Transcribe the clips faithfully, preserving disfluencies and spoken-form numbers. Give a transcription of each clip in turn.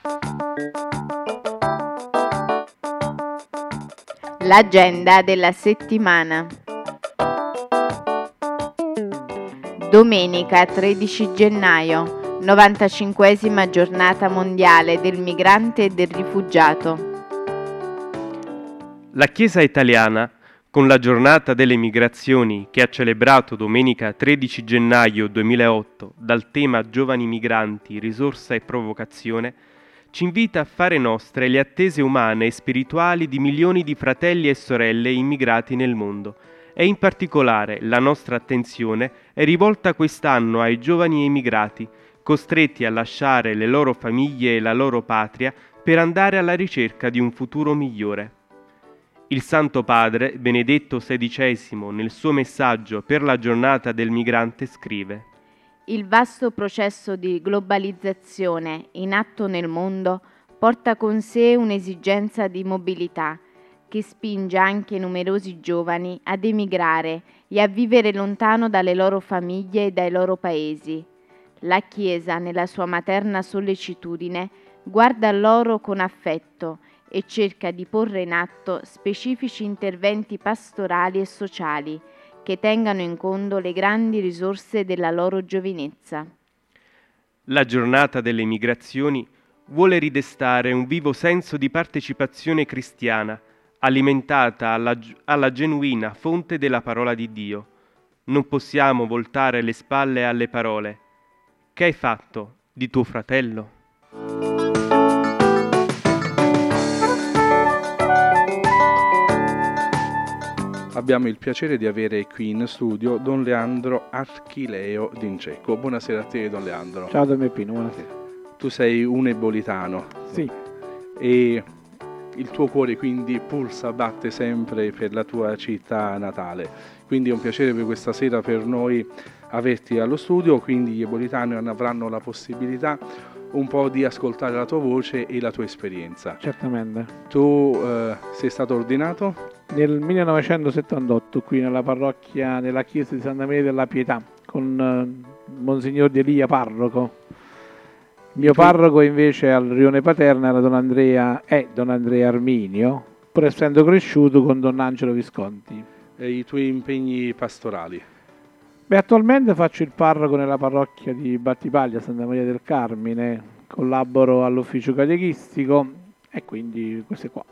L'agenda della settimana. Domenica tredici gennaio, novantacinquesima giornata mondiale del migrante e del rifugiato. La Chiesa italiana, con la giornata delle migrazioni che ha celebrato domenica tredici gennaio duemilaotto dal tema Giovani migranti, risorsa e provocazione, ci invita a fare nostre le attese umane e spirituali di milioni di fratelli e sorelle immigrati nel mondo e in particolare la nostra attenzione è rivolta quest'anno ai giovani emigrati, costretti a lasciare le loro famiglie e la loro patria per andare alla ricerca di un futuro migliore. Il Santo Padre, Benedetto sedicesimo, nel suo messaggio per la giornata del migrante scrive: Il vasto processo di globalizzazione in atto nel mondo porta con sé un'esigenza di mobilità che spinge anche numerosi giovani ad emigrare e a vivere lontano dalle loro famiglie e dai loro paesi. La Chiesa, nella sua materna sollecitudine, guarda a loro con affetto e cerca di porre in atto specifici interventi pastorali e sociali che tengano in conto le grandi risorse della loro giovinezza. La giornata delle migrazioni vuole ridestare un vivo senso di partecipazione cristiana, alimentata alla, alla genuina fonte della parola di Dio. Non possiamo voltare le spalle alle parole. Che hai fatto di tuo fratello? Abbiamo il piacere di avere qui in studio Don Leandro Archileo d'Inceco. Buonasera a te, Don Leandro. Ciao Don Peppino, buonasera. Tu sei un ebolitano. Sì. E il tuo cuore quindi pulsa, batte sempre per la tua città natale. Quindi è un piacere per questa sera per noi averti allo studio, quindi gli ebolitani avranno la possibilità un po' di ascoltare la tua voce e la tua esperienza. Certamente. Tu eh, sei stato ordinato? Nel millenovecentosettantotto qui nella parrocchia, nella chiesa di Santa Maria della Pietà, con eh, Monsignor Di Elia parroco. Il mio parroco invece al rione Paterna era Don Andrea, è Don Andrea Arminio, pur essendo cresciuto con Don Angelo Visconti. E i tuoi impegni pastorali? Beh, attualmente faccio il parroco nella parrocchia di Battipaglia, Santa Maria del Carmine, collaboro all'ufficio catechistico e quindi questo è qua.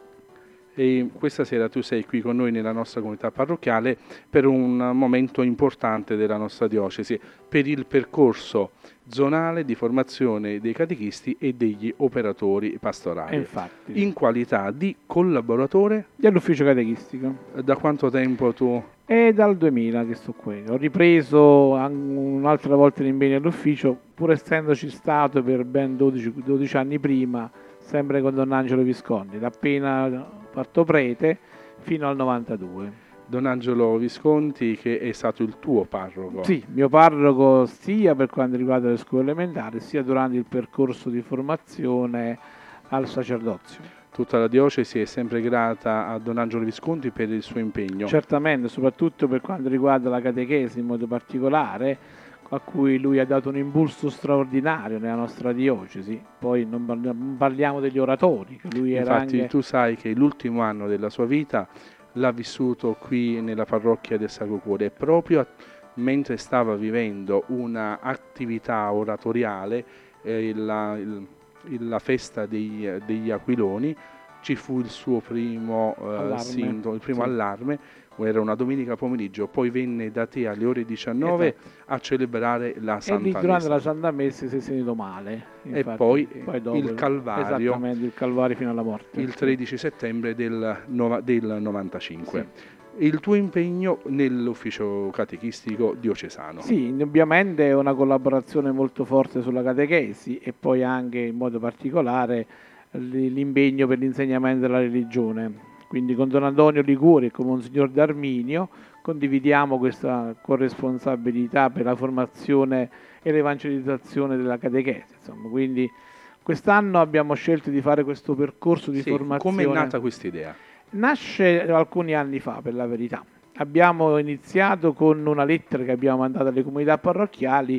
E questa sera tu sei qui con noi nella nostra comunità parrocchiale per un momento importante della nostra diocesi, per il percorso zonale di formazione dei catechisti e degli operatori pastorali. Infatti. In qualità di collaboratore dell'ufficio catechistico. Da quanto tempo tu? È dal duemila che sto qui. Ho ripreso un'altra volta l'impegno all'ufficio, pur essendoci stato per ben dodici, dodici anni prima, sempre con Don Angelo Visconti, da appena fatto prete fino al novantadue. Don Angelo Visconti, che è stato il tuo parroco. Sì, mio parroco sia per quanto riguarda le scuole elementari, sia durante il percorso di formazione al sacerdozio. Tutta la diocesi è sempre grata a Don Angelo Visconti per il suo impegno. Certamente, soprattutto per quanto riguarda la catechesi in modo particolare, a cui lui ha dato un impulso straordinario nella nostra diocesi. Poi non parliamo degli oratori, che lui era Infatti anche... tu sai che l'ultimo anno della sua vita l'ha vissuto qui nella parrocchia del Sacro Cuore, e proprio mentre stava vivendo una attività oratoriale, eh, la, il, la festa dei, degli Aquiloni, ci fu il suo primo eh, sintomo, il primo sì. allarme. Era una domenica pomeriggio, poi venne da te alle ore diciannove esatto. a celebrare la Santa Messa. E lì durante la Santa Messa si è sentito male. Infatti, e poi, poi dopo, il Calvario, esattamente, il Calvario fino alla morte. Il tredici settembre del, nova, del novantacinque. Sì. Il tuo impegno nell'ufficio catechistico diocesano? Sì, indubbiamente è una collaborazione molto forte sulla catechesi e poi anche in modo particolare l'impegno per l'insegnamento della religione. Quindi con Don Antonio Liguori e con Monsignor D'Arminio condividiamo questa corresponsabilità per la formazione e l'evangelizzazione della catechesi. Insomma, quindi quest'anno abbiamo scelto di fare questo percorso di sì, formazione. Come è nata questa idea? Nasce alcuni anni fa, per la verità. Abbiamo iniziato con una lettera che abbiamo mandato alle comunità parrocchiali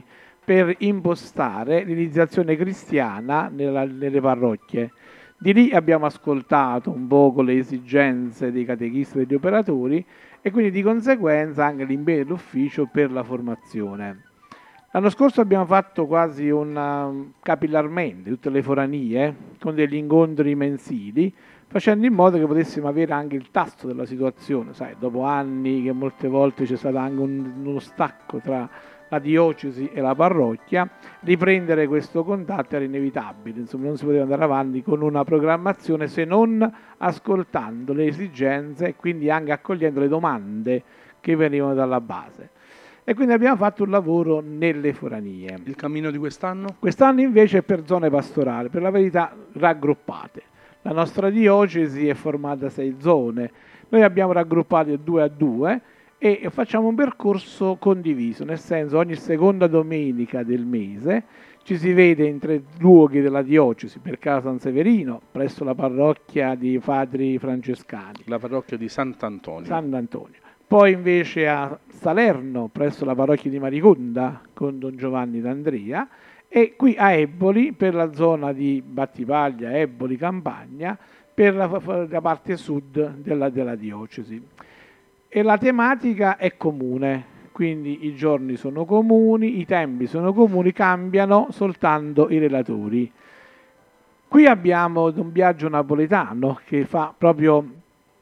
per impostare l'iniziazione cristiana nella, nelle parrocchie. Di lì abbiamo ascoltato un poco le esigenze dei catechisti e degli operatori e quindi di conseguenza anche l'impegno dell'ufficio per la formazione. L'anno scorso abbiamo fatto quasi una, capillarmente tutte le foranie con degli incontri mensili, facendo in modo che potessimo avere anche il tasto della situazione. Sai, dopo anni che molte volte c'è stato anche un, uno stacco tra la diocesi e la parrocchia, riprendere questo contatto era inevitabile, insomma non si poteva andare avanti con una programmazione se non ascoltando le esigenze e quindi anche accogliendo le domande che venivano dalla base. E quindi abbiamo fatto un lavoro nelle foranie. Il cammino di quest'anno? Quest'anno invece è per zone pastorali, per la verità raggruppate. La nostra diocesi è formata da sei zone, noi abbiamo raggruppate due a due e facciamo un percorso condiviso, nel senso ogni seconda domenica del mese ci si vede in tre luoghi della diocesi, per casa San Severino, presso la parrocchia di Padri Francescani. La parrocchia di Sant'Antonio. Sant'Antonio. Poi invece a Salerno, presso la parrocchia di Mariconda, con Don Giovanni d'Andria, e qui a Eboli, per la zona di Battipaglia, Eboli, Campagna, per la, la parte sud della, della diocesi. E la tematica è comune, quindi i giorni sono comuni, i tempi sono comuni, cambiano soltanto i relatori. Qui abbiamo Don Biagio Napoletano che fa proprio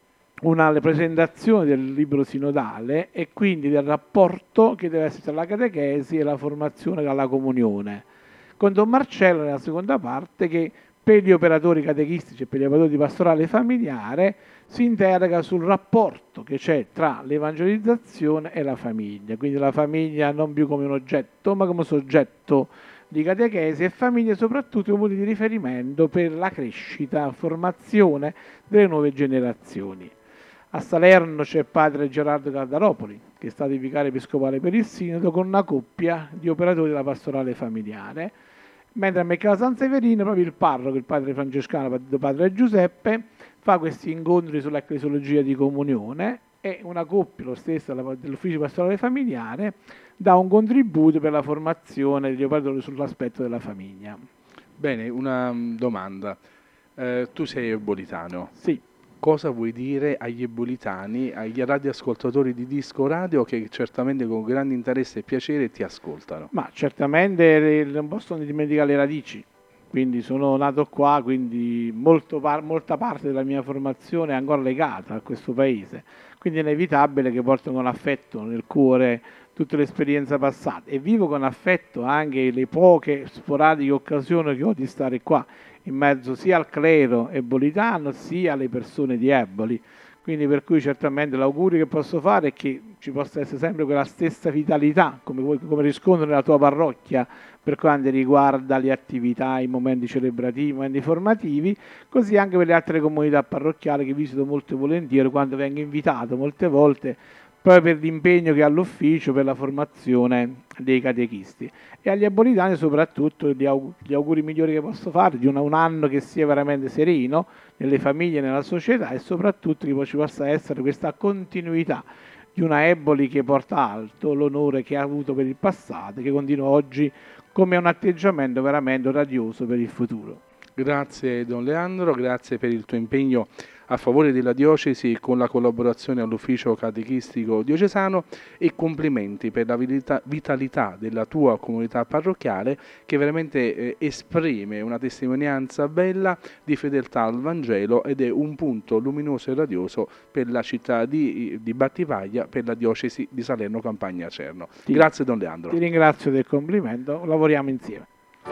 una presentazione del libro sinodale e quindi del rapporto che deve essere tra la catechesi e la formazione dalla comunione. Con Don Marcello nella seconda parte che per gli operatori catechistici e per gli operatori di pastorale familiare si interroga sul rapporto che c'è tra l'evangelizzazione e la famiglia, quindi la famiglia non più come un oggetto ma come soggetto di catechesi e famiglia soprattutto come punto di riferimento per la crescita, formazione delle nuove generazioni. A Salerno c'è padre Gerardo Caldaropoli, che è stato il vicario episcopale per il Sinodo, con una coppia di operatori della pastorale familiare, mentre a Meccala San Severino proprio il parroco, il padre francescano, padre Giuseppe, fa questi incontri sulla ecclesiologia di comunione e una coppia, lo stesso dell'ufficio pastorale familiare, dà un contributo per la formazione degli operatori sull'aspetto della famiglia. Bene, una domanda. Eh, tu sei ebolitano. Sì. Cosa vuoi dire agli ebolitani, agli radioascoltatori di Disco Radio che certamente con grande interesse e piacere ti ascoltano? Ma certamente non possono dimenticare le radici, quindi sono nato qua, quindi molto par- molta parte della mia formazione è ancora legata a questo paese, quindi è inevitabile che porto con affetto nel cuore tutte le esperienze passate e vivo con affetto anche le poche sporadiche occasioni che ho di stare qua in mezzo sia al clero ebolitano sia alle persone di Eboli, quindi per cui certamente l'augurio che posso fare è che ci possa essere sempre quella stessa vitalità come, come riscontro nella tua parrocchia per quanto riguarda le attività, i momenti celebrativi, i momenti formativi, così anche per le altre comunità parrocchiali che visito molto volentieri quando vengo invitato molte volte proprio per l'impegno che ha l'ufficio per la formazione dei catechisti. E agli ebolitani soprattutto gli, aug- gli auguri migliori che posso fare di una, un anno che sia veramente sereno nelle famiglie e nella società e soprattutto che poi ci possa essere questa continuità di una Eboli che porta alto l'onore che ha avuto per il passato e che continua oggi come un atteggiamento veramente radioso per il futuro. Grazie Don Leandro, grazie per il tuo impegno a favore della diocesi con la collaborazione all'ufficio catechistico diocesano e complimenti per la vitalità della tua comunità parrocchiale che veramente eh, esprime una testimonianza bella di fedeltà al Vangelo ed è un punto luminoso e radioso per la città di, di Battipaglia, per la diocesi di Salerno Campania Acerno. Ti, grazie Don Leandro. Ti ringrazio del complimento, lavoriamo insieme.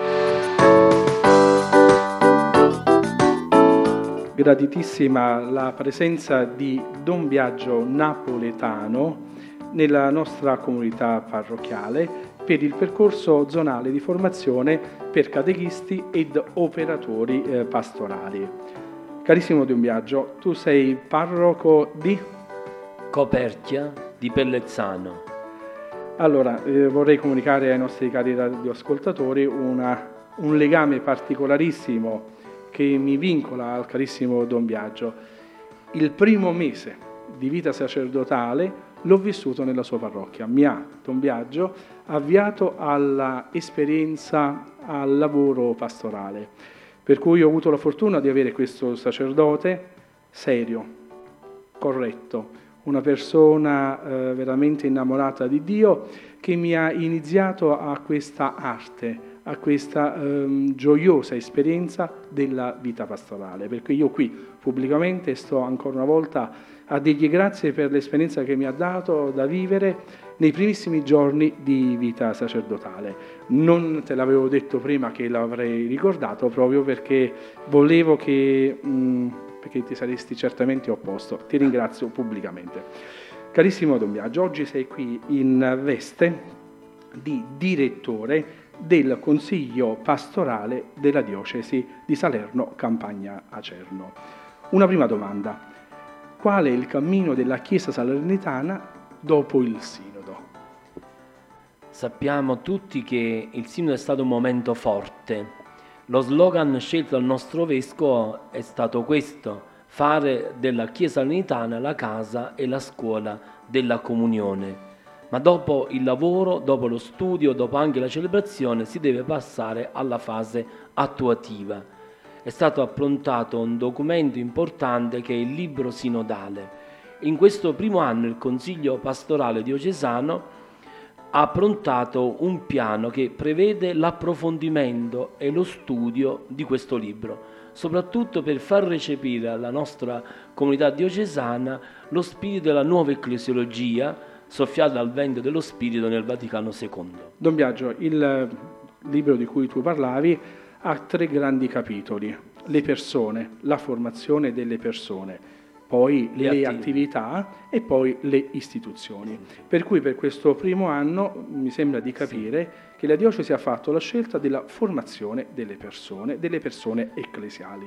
Graditissima la presenza di Don Biagio Napoletano nella nostra comunità parrocchiale per il percorso zonale di formazione per catechisti ed operatori eh, pastorali. Carissimo Don Biagio, tu sei parroco di Coperchia di Pellezzano. Allora, eh, vorrei comunicare ai nostri cari radioascoltatori una, un legame particolarissimo che mi vincola al carissimo Don Biagio. Il primo mese di vita sacerdotale l'ho vissuto nella sua parrocchia. Mi ha, Don Biagio, avviato all'esperienza, al lavoro pastorale, per cui ho avuto la fortuna di avere questo sacerdote serio, corretto, una persona eh, veramente innamorata di Dio, che mi ha iniziato a questa arte, a questa ehm, gioiosa esperienza della vita pastorale, perché io qui pubblicamente sto ancora una volta a dirgli grazie per l'esperienza che mi ha dato da vivere nei primissimi giorni di vita sacerdotale. Non te l'avevo detto prima che l'avrei ricordato, proprio perché volevo che, mh, perché ti saresti certamente opposto. Ti ringrazio pubblicamente. Carissimo Don Biagio, oggi sei qui in veste di direttore del Consiglio Pastorale della Diocesi di Salerno Campania Acerno. Una prima domanda: qual è il cammino della Chiesa salernitana dopo il Sinodo? Sappiamo tutti che il Sinodo è stato un momento forte. Lo slogan scelto dal nostro Vescovo è stato questo: fare della Chiesa salernitana la casa e la scuola della comunione. Ma dopo il lavoro, dopo lo studio, dopo anche la celebrazione, si deve passare alla fase attuativa. È stato approntato un documento importante che è il libro sinodale. In questo primo anno il Consiglio Pastorale Diocesano ha approntato un piano che prevede l'approfondimento e lo studio di questo libro, soprattutto per far recepire alla nostra comunità diocesana lo spirito della nuova ecclesiologia, soffiata dal vento dello Spirito nel Vaticano secondo. Don Biagio, il libro di cui tu parlavi ha tre grandi capitoli: le persone, la formazione delle persone, poi le, le attività e poi le istituzioni. Per cui per questo primo anno mi sembra di capire sì. che la Diocesi ha fatto la scelta della formazione delle persone, delle persone ecclesiali.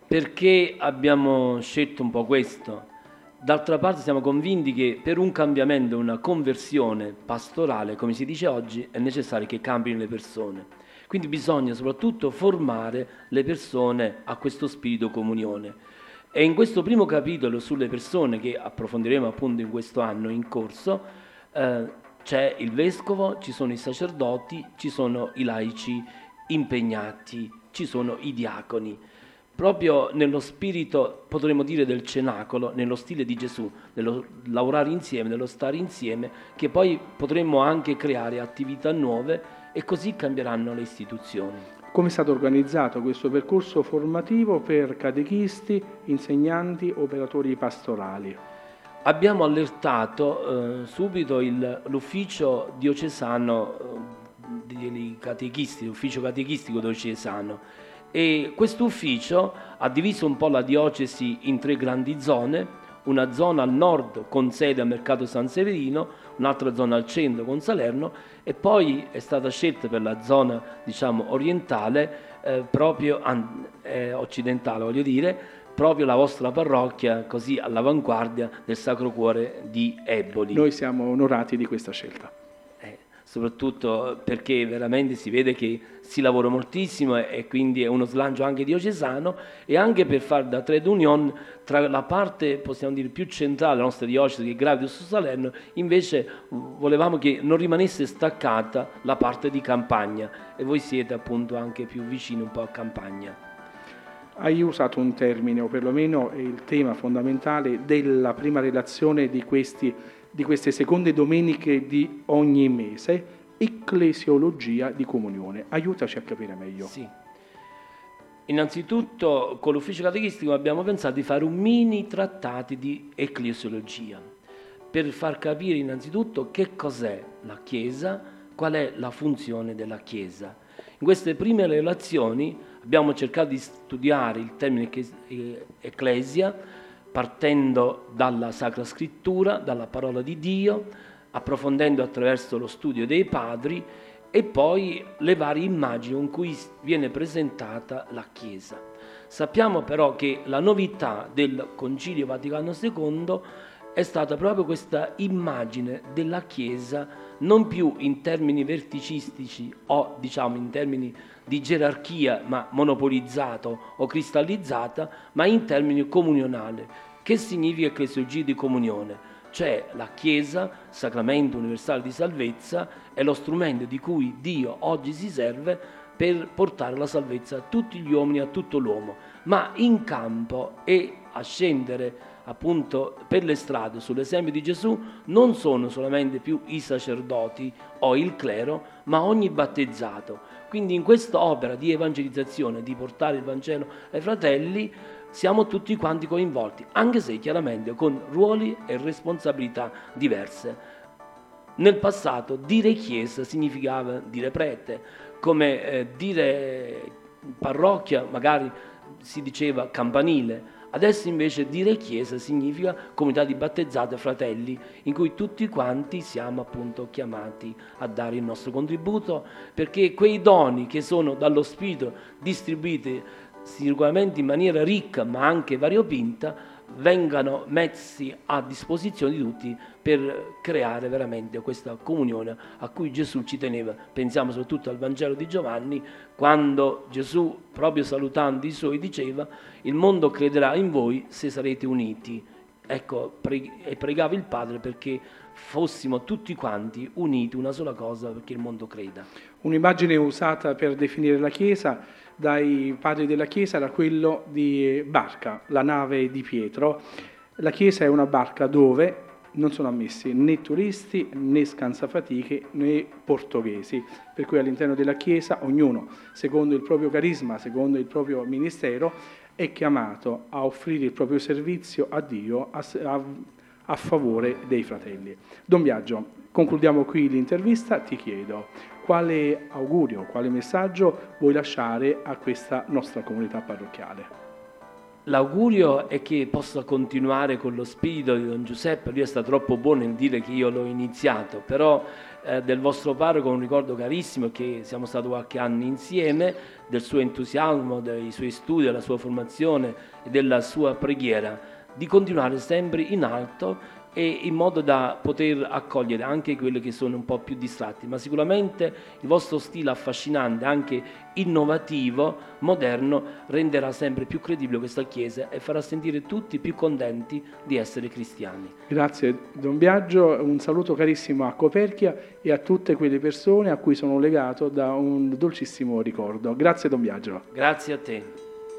Perché abbiamo scelto un po' questo? D'altra parte siamo convinti che per un cambiamento, una conversione pastorale, come si dice oggi, è necessario che cambino le persone. Quindi bisogna soprattutto formare le persone a questo spirito comunione. E in questo primo capitolo sulle persone, che approfondiremo appunto in questo anno in corso, eh, c'è il Vescovo, ci sono i sacerdoti, ci sono i laici impegnati, ci sono i diaconi. Proprio nello spirito, potremmo dire, del cenacolo, nello stile di Gesù, nello lavorare insieme, nello stare insieme, che poi potremmo anche creare attività nuove e così cambieranno le istituzioni. Come è stato organizzato questo percorso formativo per catechisti, insegnanti, operatori pastorali? Abbiamo allertato eh, subito il, l'ufficio diocesano eh, dei catechisti, l'ufficio catechistico diocesano. E questo ufficio ha diviso un po' la diocesi in tre grandi zone: una zona al nord con sede a Mercato San Severino, un'altra zona al centro con Salerno, e poi è stata scelta per la zona, diciamo, orientale, eh, proprio eh, occidentale, voglio dire, proprio la vostra parrocchia, così all'avanguardia del Sacro Cuore di Eboli. Noi siamo onorati di questa scelta. Soprattutto perché veramente si vede che si lavora moltissimo e, e quindi è uno slancio anche diocesano, e anche per fare da trade union tra la parte, possiamo dire, più centrale della nostra diocesi, che gravita su Salerno. Invece volevamo che non rimanesse staccata la parte di campagna, e voi siete appunto anche più vicini un po' a campagna. Hai usato un termine, o perlomeno è il tema fondamentale della prima relazione di questi di queste seconde domeniche di ogni mese: ecclesiologia di comunione. Aiutaci a capire meglio. Sì. Innanzitutto con l'ufficio catechistico abbiamo pensato di fare un mini trattato di ecclesiologia, per far capire innanzitutto che cos'è la Chiesa, qual è la funzione della Chiesa. In queste prime relazioni abbiamo cercato di studiare il termine ecclesia, partendo dalla Sacra Scrittura, dalla parola di Dio, approfondendo attraverso lo studio dei padri e poi le varie immagini con cui viene presentata la Chiesa. Sappiamo però che la novità del Concilio Vaticano secondo è stata proprio questa immagine della Chiesa, non più in termini verticistici o diciamo in termini di gerarchia ma monopolizzata o cristallizzata, ma in termini comunionali. Che significa ecclesiologia di comunione? C'è la Chiesa, sacramento universale di salvezza, è lo strumento di cui Dio oggi si serve per portare la salvezza a tutti gli uomini, a tutto l'uomo. Ma in campo e a scendere appunto per le strade sull'esempio di Gesù non sono solamente più i sacerdoti o il clero, ma ogni battezzato. Quindi in questa opera di evangelizzazione, di portare il Vangelo ai fratelli, siamo tutti quanti coinvolti, anche se chiaramente con ruoli e responsabilità diverse. Nel passato dire chiesa significava dire prete, come eh, dire parrocchia magari si diceva campanile. Adesso invece dire chiesa significa comunità di battezzati e fratelli, in cui tutti quanti siamo appunto chiamati a dare il nostro contributo, perché quei doni che sono dallo Spirito distribuiti sicuramente in maniera ricca ma anche variopinta, vengano messi a disposizione di tutti per creare veramente questa comunione a cui Gesù ci teneva. Pensiamo soprattutto al Vangelo di Giovanni, quando Gesù, proprio salutando i suoi, diceva: il mondo crederà in voi se sarete uniti. Ecco, pre- e pregava il Padre perché fossimo tutti quanti uniti, una sola cosa, perché il mondo creda. Un'immagine usata per definire la Chiesa dai padri della Chiesa era quello di barca, la nave di Pietro. La Chiesa è una barca dove non sono ammessi né turisti né scansafatiche né portoghesi, per cui all'interno della Chiesa ognuno, secondo il proprio carisma, secondo il proprio ministero, è chiamato a offrire il proprio servizio a Dio a, a, a favore dei fratelli. Don Biagio, concludiamo qui l'intervista. Ti chiedo quale augurio, quale messaggio vuoi lasciare a questa nostra comunità parrocchiale? L'augurio è che possa continuare con lo spirito di Don Giuseppe. Lui è stato troppo buono nel dire che io l'ho iniziato, però eh, del vostro parroco un ricordo carissimo, che siamo stati qualche anno insieme, del suo entusiasmo, dei suoi studi, della sua formazione e della sua preghiera, di continuare sempre in alto e in modo da poter accogliere anche quelli che sono un po' più distratti, ma sicuramente il vostro stile affascinante, anche innovativo, moderno, renderà sempre più credibile questa Chiesa e farà sentire tutti più contenti di essere cristiani. Grazie Don Biagio, un saluto carissimo a Coperchia e a tutte quelle persone a cui sono legato da un dolcissimo ricordo. Grazie Don Biagio. Grazie a te.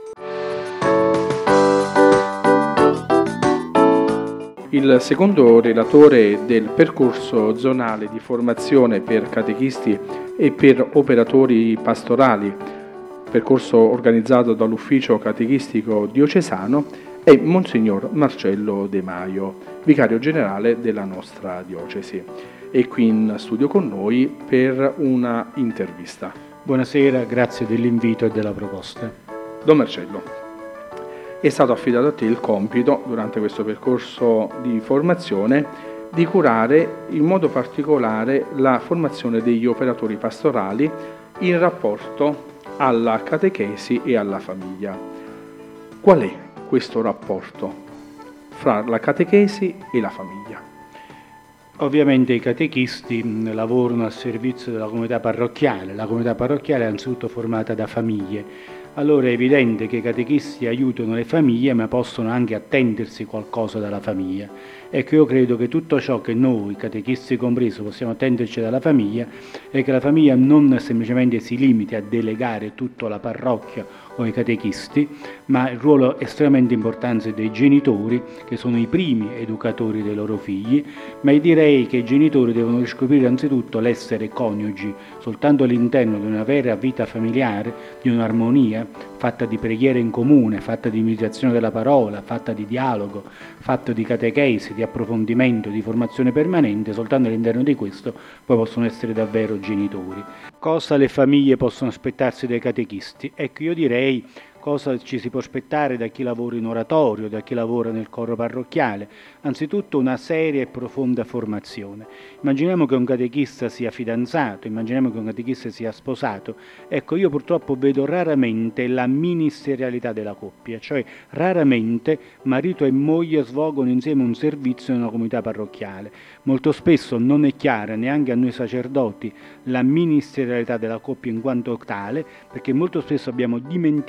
Il secondo relatore del percorso zonale di formazione per catechisti e per operatori pastorali, percorso organizzato dall'Ufficio Catechistico Diocesano, è Monsignor Marcello De Maio, vicario generale della nostra diocesi. È qui in studio con noi per una intervista. Buonasera, grazie dell'invito e della proposta. Don Marcello, è stato affidato a te il compito, durante questo percorso di formazione, di curare in modo particolare la formazione degli operatori pastorali in rapporto alla catechesi e alla famiglia. Qual è questo rapporto fra la catechesi e la famiglia? Ovviamente i catechisti lavorano al servizio della comunità parrocchiale. La comunità parrocchiale è anzitutto formata da famiglie. Allora è evidente che i catechisti aiutano le famiglie, ma possono anche attendersi qualcosa dalla famiglia. Ecco, io credo che tutto ciò che noi, catechisti compresi, possiamo attenderci dalla famiglia è che la famiglia non semplicemente si limiti a delegare tutto alla parrocchia o ai catechisti, ma il ruolo estremamente importante dei genitori, che sono i primi educatori dei loro figli, ma io direi che i genitori devono riscoprire anzitutto l'essere coniugi, soltanto all'interno di una vera vita familiare, di un'armonia, fatta di preghiere in comune, fatta di meditazione della parola, fatta di dialogo, fatta di catechesi, di approfondimento, di formazione permanente. Soltanto all'interno di questo poi possono essere davvero genitori. Cosa le famiglie possono aspettarsi dai catechisti? Ecco, io direi cosa ci si può aspettare da chi lavora in oratorio, da chi lavora nel coro parrocchiale. Anzitutto una seria e profonda formazione. Immaginiamo che un catechista sia fidanzato, immaginiamo che un catechista sia sposato. Ecco, io purtroppo vedo raramente la ministerialità della coppia, cioè raramente marito e moglie svolgono insieme un servizio in una comunità parrocchiale. Molto spesso non è chiara neanche a noi sacerdoti la ministerialità della coppia in quanto tale, perché molto spesso abbiamo dimenticato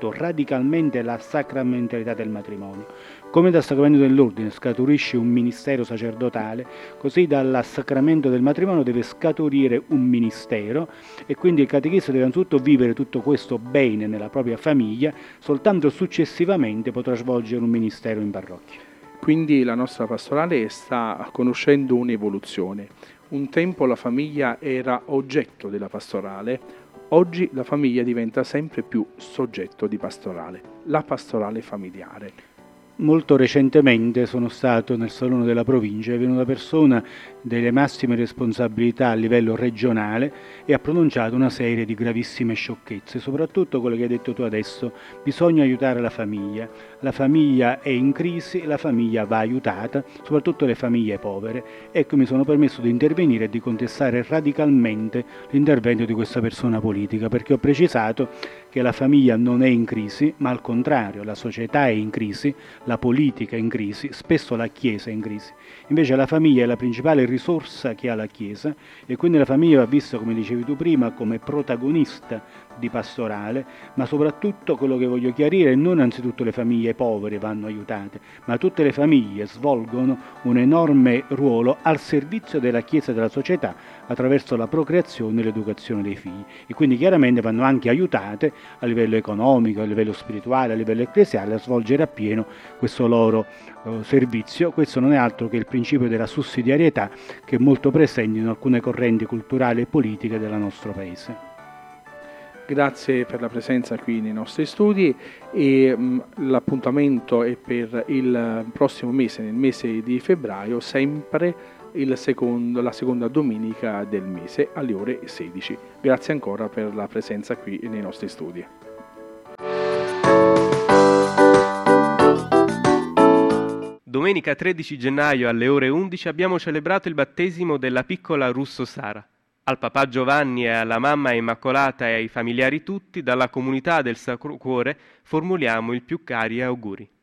soprattutto radicalmente la sacramentalità del matrimonio. Come dal sacramento dell'ordine scaturisce un ministero sacerdotale, così dal sacramento del matrimonio deve scaturire un ministero, e quindi il catechista deve anzitutto vivere tutto questo bene nella propria famiglia, soltanto successivamente potrà svolgere un ministero in parrocchia. Quindi la nostra pastorale sta conoscendo un'evoluzione. Un tempo la famiglia era oggetto della pastorale, oggi la famiglia diventa sempre più soggetto di pastorale, la pastorale familiare. Molto recentemente sono stato nel Salone della Provincia, è venuta una persona delle massime responsabilità a livello regionale e ha pronunciato una serie di gravissime sciocchezze, soprattutto quello che hai detto tu adesso: bisogna aiutare la famiglia, la famiglia è in crisi, la famiglia va aiutata, soprattutto le famiglie povere. Ecco, mi sono permesso di intervenire e di contestare radicalmente l'intervento di questa persona politica, perché ho precisato che la famiglia non è in crisi, ma al contrario, la società è in crisi, la politica è in crisi, spesso la Chiesa è in crisi. Invece la famiglia è la principale risorsa che ha la Chiesa, e quindi la famiglia va vista, come dicevi tu prima, come protagonista di pastorale, ma soprattutto quello che voglio chiarire: non anzitutto le famiglie povere vanno aiutate, ma tutte le famiglie svolgono un enorme ruolo al servizio della Chiesa e della società attraverso la procreazione e l'educazione dei figli, e quindi chiaramente vanno anche aiutate a livello economico, a livello spirituale, a livello ecclesiale a svolgere appieno questo loro eh, servizio. Questo non è altro che il principio della sussidiarietà, che è molto presente in alcune correnti culturali e politiche del nostro Paese. Grazie per la presenza qui nei nostri studi, e mh, l'appuntamento è per il prossimo mese, nel mese di febbraio, sempre il secondo, la seconda domenica del mese alle ore sedici. Grazie ancora per la presenza qui nei nostri studi. Domenica tredici gennaio alle ore undici abbiamo celebrato il battesimo della piccola Russo Sara. Al papà Giovanni e alla mamma Immacolata e ai familiari tutti, dalla comunità del Sacro Cuore, formuliamo i più cari auguri.